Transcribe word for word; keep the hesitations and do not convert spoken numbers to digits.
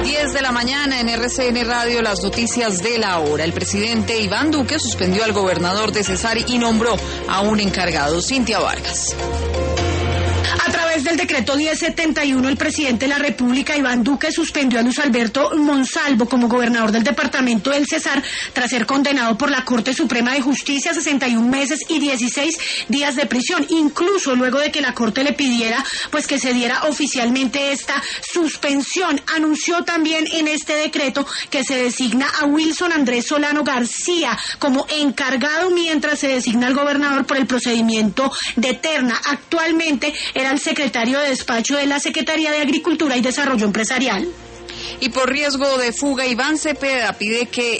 diez de la mañana en R C N Radio, las noticias de la hora. El presidente Iván Duque suspendió al gobernador de Cesar y nombró a un encargado, Cintia Vargas. A través del decreto diez setenta y uno, el presidente de la República, Iván Duque, suspendió a Luis Alberto Monsalvo como gobernador del departamento del Cesar tras ser condenado por la Corte Suprema de Justicia a sesenta y un meses y dieciséis días de prisión, incluso luego de que la Corte le pidiera pues que se diera oficialmente esta suspensión. Anunció también en este decreto que se designa a Wilson Andrés Solano García como encargado mientras se designa al gobernador por el procedimiento de terna. Actualmente era el secretario de despacho de la Secretaría de Agricultura y Desarrollo Empresarial. Y por riesgo de fuga, Iván Cepeda pide que